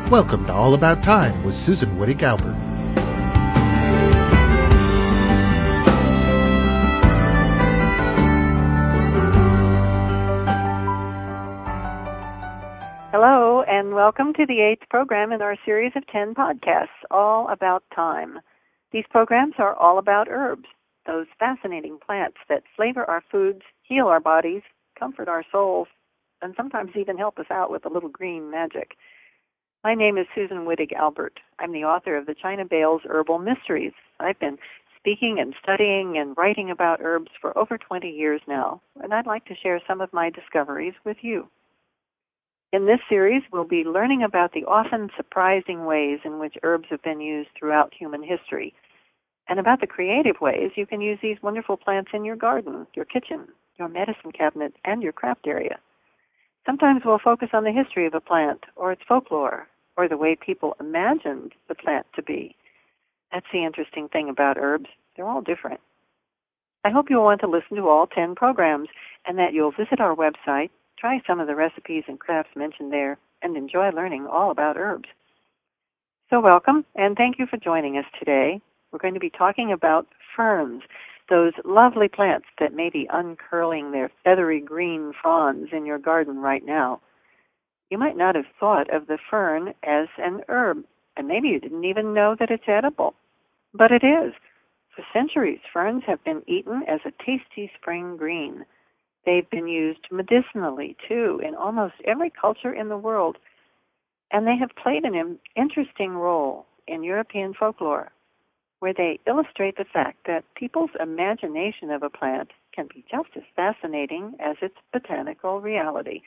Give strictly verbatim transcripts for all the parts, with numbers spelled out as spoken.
Welcome to All About Time with Susan Wittig Albert. Hello, and welcome to the eighth program in our series of ten podcasts, All About Time. These programs are all about herbs, those fascinating plants that flavor our foods, heal our bodies, comfort our souls, and sometimes even help us out with a little green magic. My name is Susan Wittig Albert. I'm the author of the China Bales Herbal Mysteries. I've been speaking and studying and writing about herbs for over twenty years now, and I'd like to share some of my discoveries with you. In this series, we'll be learning about the often surprising ways in which herbs have been used throughout human history, and about the creative ways you can use these wonderful plants in your garden, your kitchen, your medicine cabinet, and your craft area. Sometimes we'll focus on the history of a plant, or its folklore, or the way people imagined the plant to be. That's the interesting thing about herbs. They're all different. I hope you'll want to listen to all ten programs, and that you'll visit our website, try some of the recipes and crafts mentioned there, and enjoy learning all about herbs. So welcome, and thank you for joining us today. We're going to be talking about ferns, those lovely plants that may be uncurling their feathery green fronds in your garden right now. You might not have thought of the fern as an herb, and maybe you didn't even know that it's edible. But it is. For centuries, ferns have been eaten as a tasty spring green. They've been used medicinally, too, in almost every culture in the world, and they have played an interesting role in European folklore, where they illustrate the fact that people's imagination of a plant can be just as fascinating as its botanical reality.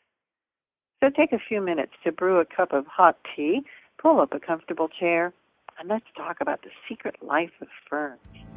So take a few minutes to brew a cup of hot tea, pull up a comfortable chair, and let's talk about the secret life of ferns.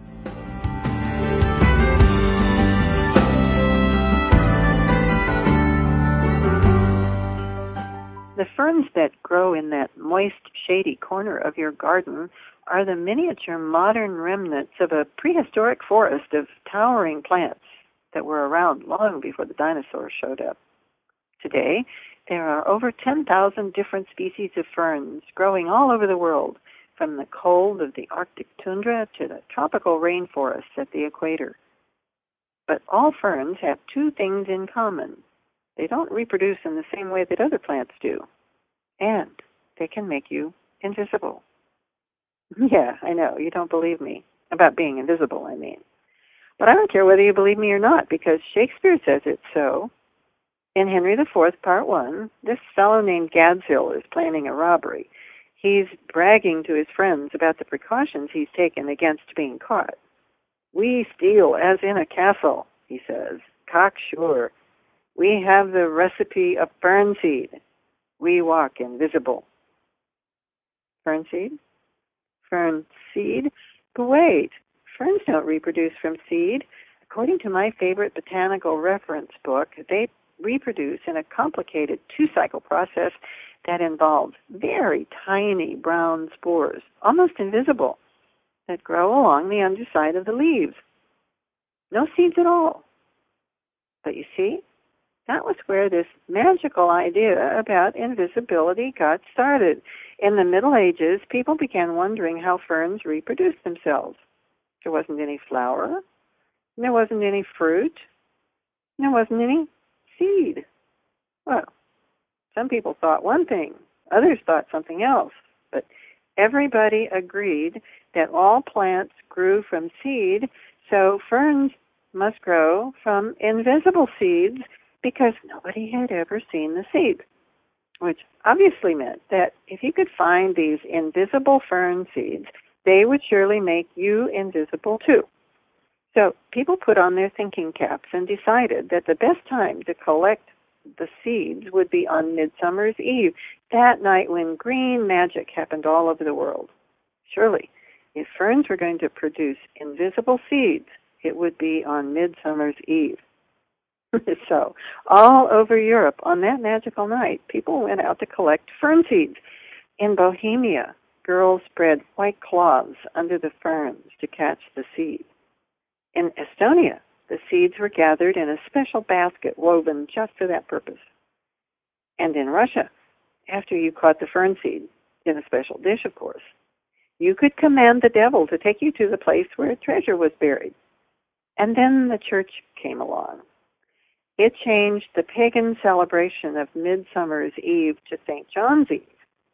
The ferns that grow in that moist, shady corner of your garden are the miniature modern remnants of a prehistoric forest of towering plants that were around long before the dinosaurs showed up. Today, there are over ten thousand different species of ferns growing all over the world, from the cold of the Arctic tundra to the tropical rainforests at the equator. But all ferns have two things in common. They don't reproduce in the same way that other plants do, and they can make you invisible. Yeah, I know, you don't believe me. About being invisible, I mean. But I don't care whether you believe me or not, because Shakespeare says it's so. In Henry the Fourth, Part One, this fellow named Gadshill is planning a robbery. He's bragging to his friends about the precautions he's taken against being caught. "We steal as in a castle," he says, "cocksure. We have the recipe of fern seed. We walk invisible." Fern seed? Fern seed? But wait, ferns don't reproduce from seed. According to my favorite botanical reference book, they reproduce in a complicated two-cycle process that involves very tiny brown spores, almost invisible, that grow along the underside of the leaves. No seeds at all. But you see, that was where this magical idea about invisibility got started. In the Middle Ages, people began wondering how ferns reproduced themselves. There wasn't any flower, there wasn't any fruit, there wasn't any seed. Well, some people thought one thing, others thought something else, but everybody agreed that all plants grew from seed, so ferns must grow from invisible seeds, because nobody had ever seen the seed, which obviously meant that if you could find these invisible fern seeds, they would surely make you invisible too. So people put on their thinking caps and decided that the best time to collect the seeds would be on Midsummer's Eve, that night when green magic happened all over the world. Surely, if ferns were going to produce invisible seeds, it would be on Midsummer's Eve. So, all over Europe on that magical night, people went out to collect fern seeds. In Bohemia, girls spread white cloths under the ferns to catch the seed. In Estonia, the seeds were gathered in a special basket woven just for that purpose. And in Russia, after you caught the fern seed, in a special dish, of course, you could command the devil to take you to the place where treasure was buried. And then the church came along. It changed the pagan celebration of Midsummer's Eve to Saint John's Eve.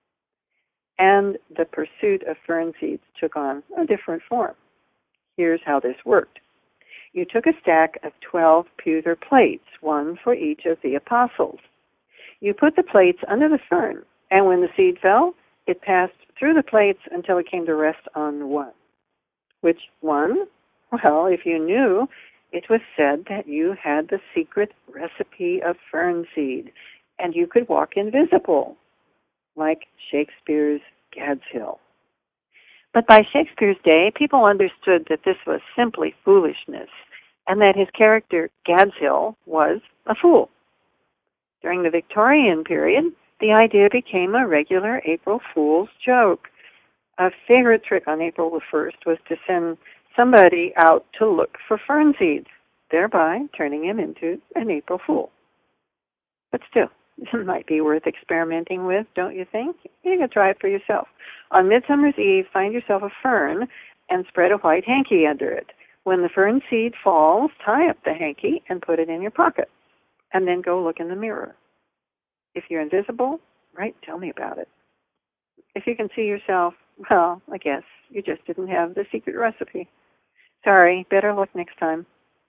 And the pursuit of fern seeds took on a different form. Here's how this worked. You took a stack of twelve pewter plates, one for each of the apostles. You put the plates under the fern, and when the seed fell, it passed through the plates until it came to rest on one. Which one? Well, if you knew, it was said that you had the secret recipe of fern seed, and you could walk invisible, like Shakespeare's Gad's Hill. But by Shakespeare's day, people understood that this was simply foolishness, and that his character, Gad's Hill, was a fool. During the Victorian period, the idea became a regular April Fool's joke. A favorite trick on April the first was to send somebody out to look for fern seeds, thereby turning him into an April Fool. But still, it might be worth experimenting with, don't you think? You can try it for yourself. On Midsummer's Eve, find yourself a fern and spread a white hanky under it. When the fern seed falls, tie up the hanky and put it in your pocket, and then go look in the mirror. If you're invisible, right, tell me about it. If you can see yourself, well, I guess you just didn't have the secret recipe. Sorry, better luck next time.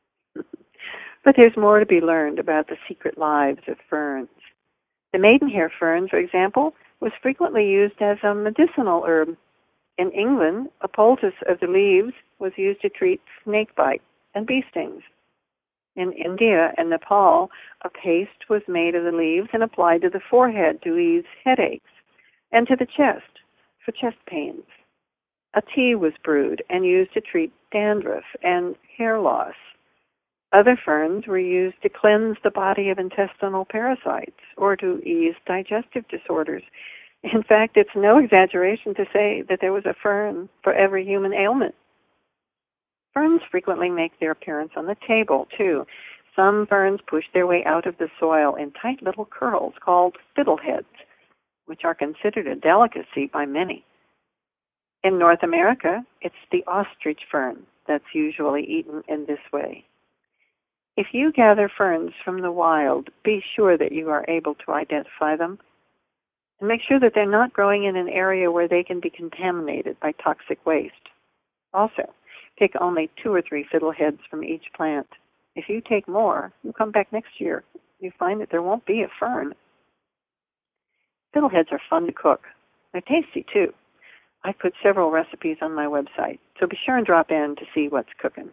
But there's more to be learned about the secret lives of ferns. The maidenhair fern, for example, was frequently used as a medicinal herb. In England, a poultice of the leaves was used to treat snake bite and bee stings. In India and Nepal, a paste was made of the leaves and applied to the forehead to ease headaches, and to the chest for chest pains. A tea was brewed and used to treat dandruff and hair loss. Other ferns were used to cleanse the body of intestinal parasites or to ease digestive disorders. In fact, it's no exaggeration to say that there was a fern for every human ailment. Ferns frequently make their appearance on the table, too. Some ferns push their way out of the soil in tight little curls called fiddleheads, which are considered a delicacy by many. In North America, it's the ostrich fern that's usually eaten in this way. If you gather ferns from the wild, be sure that you are able to identify them, and make sure that they're not growing in an area where they can be contaminated by toxic waste. Also, pick only two or three fiddleheads from each plant. If you take more, you come back next year, you find that there won't be a fern. Fiddleheads are fun to cook. They're tasty, too. I've put several recipes on my website, so be sure and drop in to see what's cooking.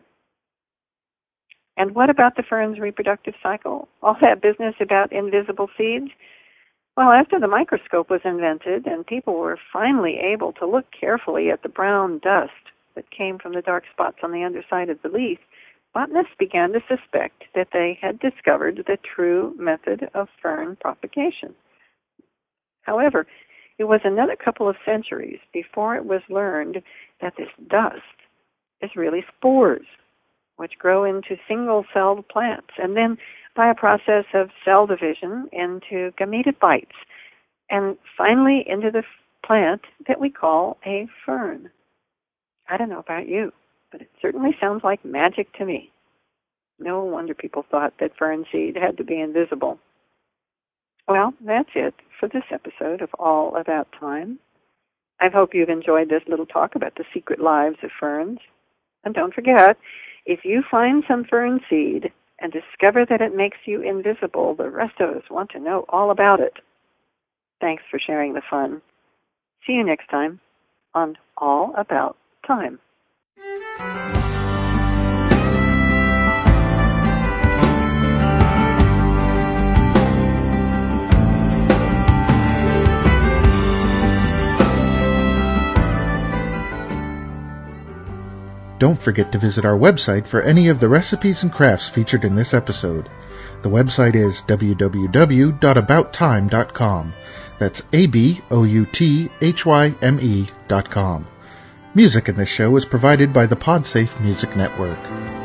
And what about the fern's reproductive cycle? All that business about invisible seeds? Well, after the microscope was invented and people were finally able to look carefully at the brown dust that came from the dark spots on the underside of the leaf, botanists began to suspect that they had discovered the true method of fern propagation. However, it was another couple of centuries before it was learned that this dust is really spores, which grow into single-celled plants, and then by a process of cell division into gametophytes, and finally into the plant that we call a fern. I don't know about you, but it certainly sounds like magic to me. No wonder people thought that fern seed had to be invisible. Well, that's it for this episode of All About Time. I hope you've enjoyed this little talk about the secret lives of ferns. And don't forget, if you find some fern seed and discover that it makes you invisible, the rest of us want to know all about it. Thanks for sharing the fun. See you next time on All About Time. Don't forget to visit our website for any of the recipes and crafts featured in this episode. The website is w w w dot about time dot com. That's A B O U T H Y M E dot com. Music in this show is provided by the Podsafe Music Network.